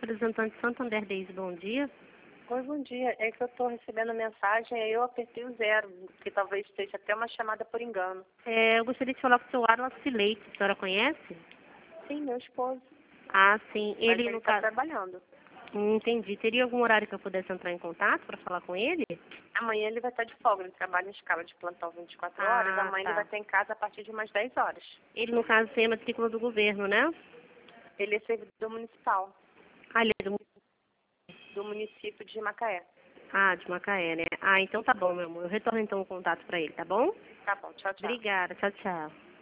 representante Santander Daisy, bom dia. Oi, bom dia. É que eu estou recebendo mensagem, aí eu apertei o 0, que talvez esteja até uma chamada por engano. Eu gostaria de falar com o seu Wallace Leite, a senhora conhece? Sim, meu esposo. Ah, sim. Mas Ele, ele no está caso... trabalhando. Entendi. Teria algum horário que eu pudesse entrar em contato para falar com ele? Amanhã ele vai estar de folga, ele trabalha em escala de plantão 24 horas. Ah, Amanhã ele vai tá. estar em casa a partir de umas 10 horas. Ele, no caso, tem a matrícula do governo, né? Ele é servidor municipal, Ah, ele é do município de Macaé. de Macaé, né? Ah, então tá bom, meu amor. Eu retorno então o contato para ele, tá bom? Tá bom, tchau, tchau. Obrigada. Tchau, tchau.